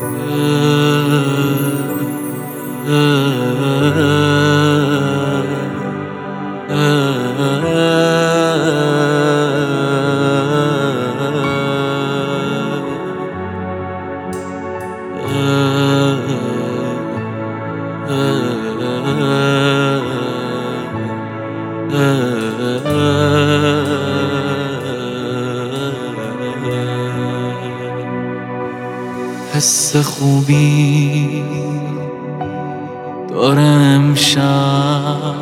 حس خوبی داره امشب،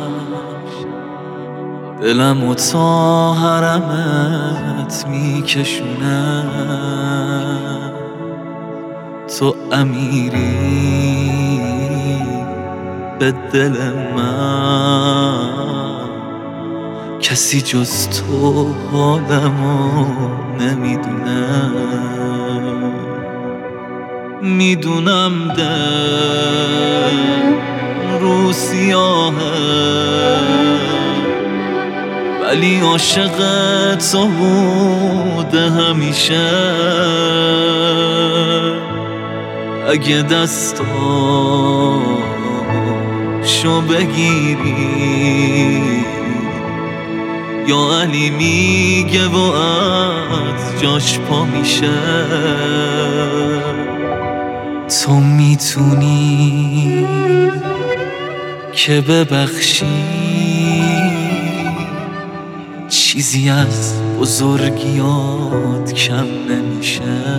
دلمو تا حرمت میکشونه. تو امیری به دل من، کسی جز تو حالمو نمیدونه. میدونم دل رو سیاهه، ولی عاشق تو بوده همیشه. اگه دستاشو بگیری، یا علی میگه و از جاش پا میشه. تو میتونی که ببخشی، چیزی از بزرگیات کم نمیشه.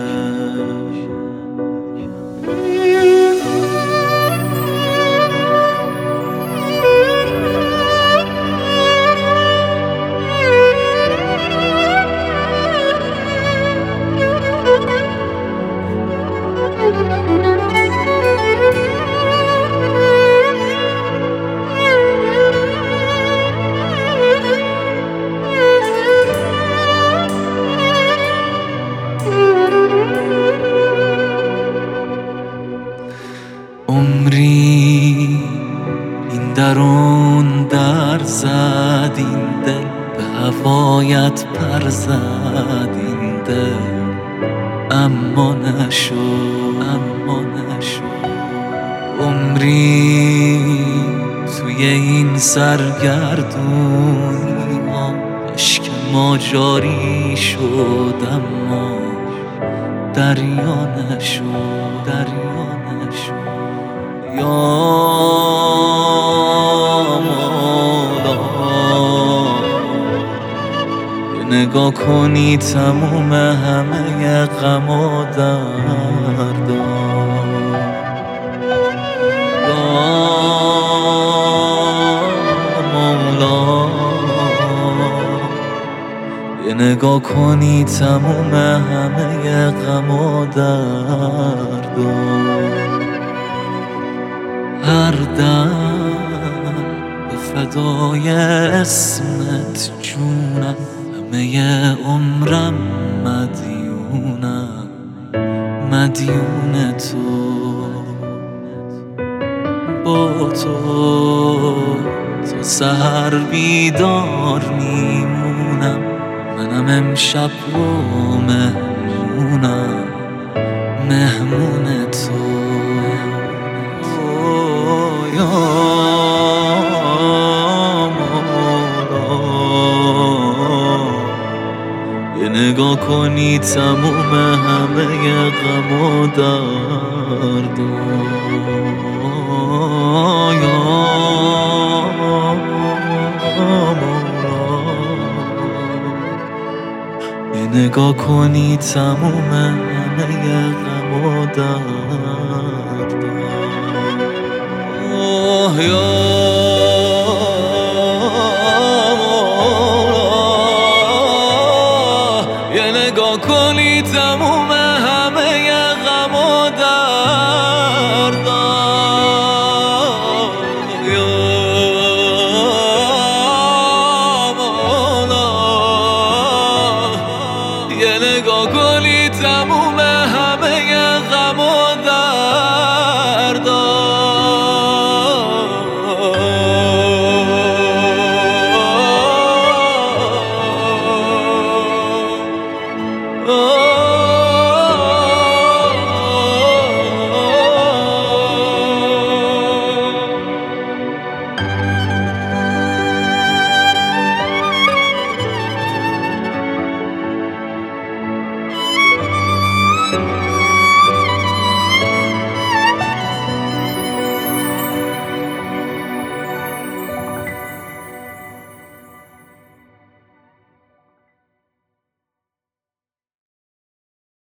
عمری این درون در زد، این دل به هوایت پر زد. این دل اما نشد. عمری توی این سرگردونی ها عشق ما جاری شد، اما دریا نشد. یا مولا، یه نگاه کنی تموم همه غم و دردا. یا مولا، یه نگاه کنی تموم همه غم و دردا. هر دم به فدای اسمت جونم، همه عمرم مدیون تو. با تو تا سحر بیدار میمونم، منم امشب رو مهمون تو. یا مولا، یه نگاه کنی تموم همه غم و دردا. یا مولا، یه نگاه کنی تموم همه غم و دردا. یا مولا، یه نگاه کنی تموم همه غم و دردا. یا مولا، یه نگاه کنی تموم